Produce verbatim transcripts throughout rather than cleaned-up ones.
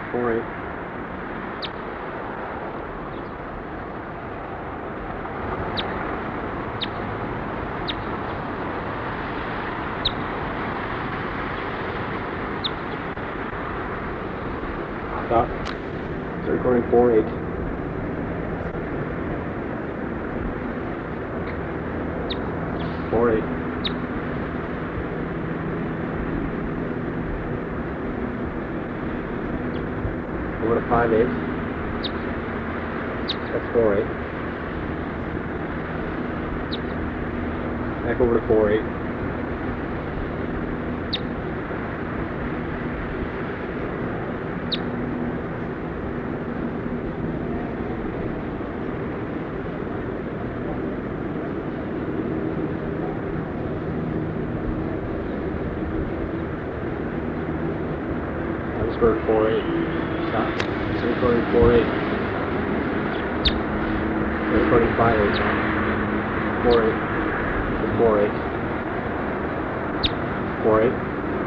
Four eight. Stop. Start recording four eight. Four eight. Over to five eight. That's four eight. Back over to four eight. Bird four eight. Stop. Still recording four eight. Still recording five eight now. four eight. four eight. four eight.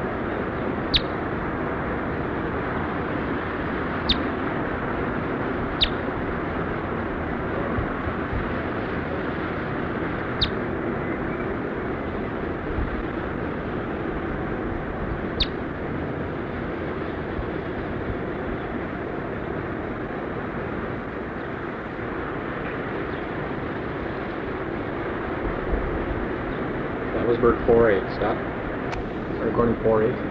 That was bird four eight. Stop. Start recording four eight.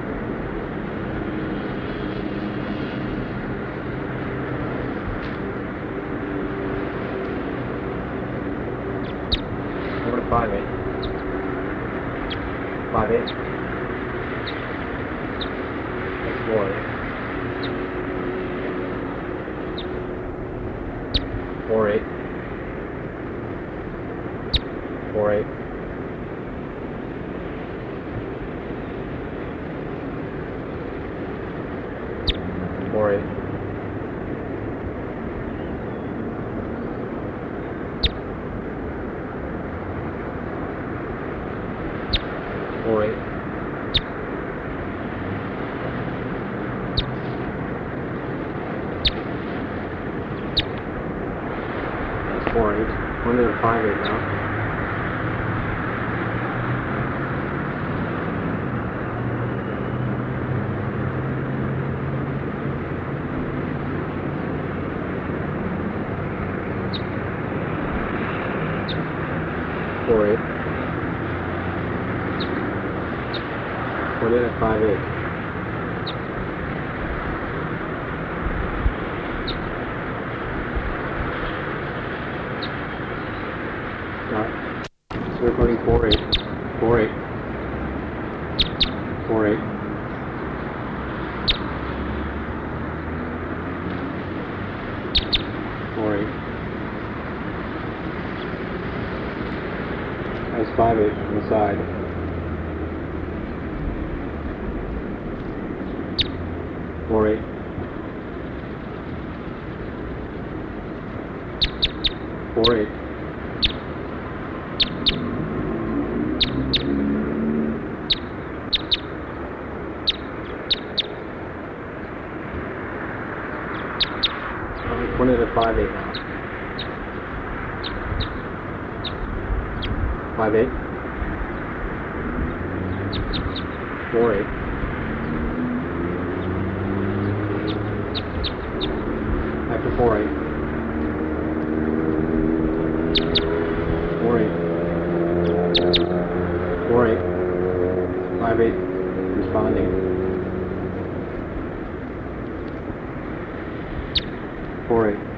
Over to five eight. five eight. That's four eight. four eight. four eight. four eight. four eight. That's four eight. One to the five eight now. four eight. One in at five eight. Stop. So recording four eight. four eight. four eight. four eight. That's five eight from the side. four eight. four eight. One at a five eight now. five eight. four eight. After four eight. four eight. four eight. five eight. Responding. four eight.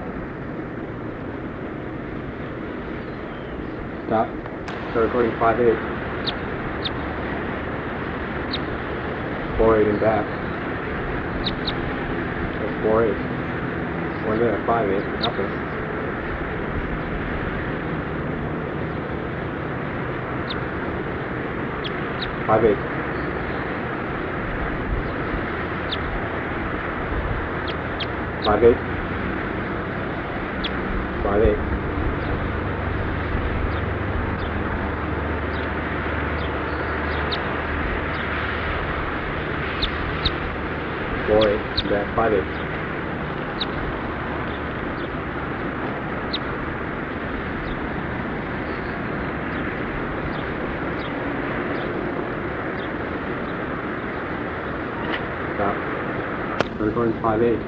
Stop. Start recording five eight. four eight and back. That's four eight. One minute, five eight. Nothing. five eight. five eight. five eight. four eight. Back five eight. Stop. We're going five eight.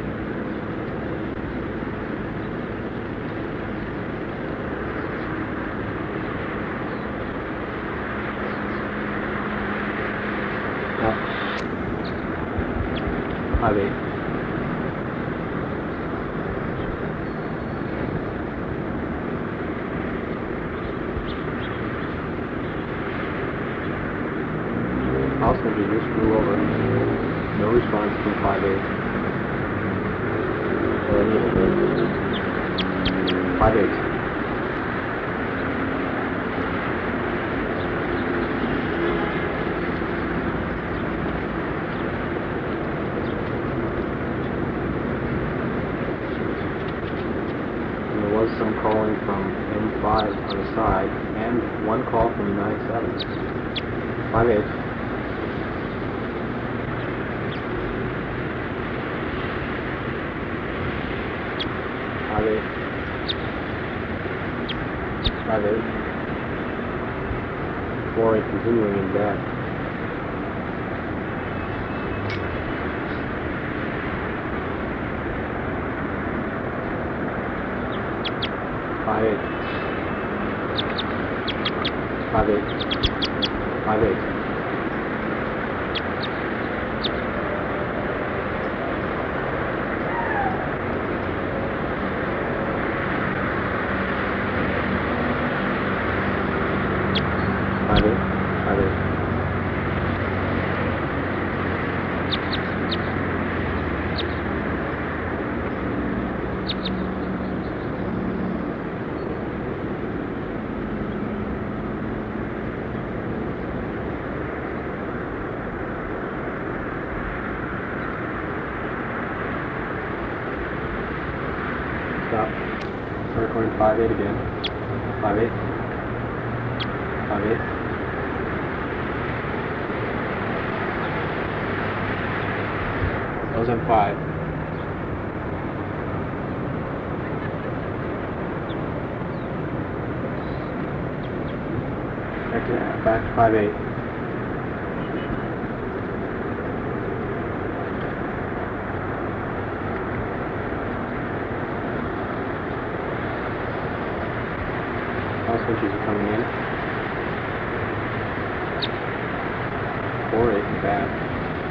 Five eight. Also, we just flew over. No response from five eight. Or any of it. five eight. Some calling from M five on the side, and one call from nine seven. five eight. five eight. five eight. four eight continuing in back. Five eight. Five eight. Five eight. Five eight. Five eight. Stop. Start recording five eight again. five eight. five eight. That was M five. Back to, back to five eight. All switches are coming in.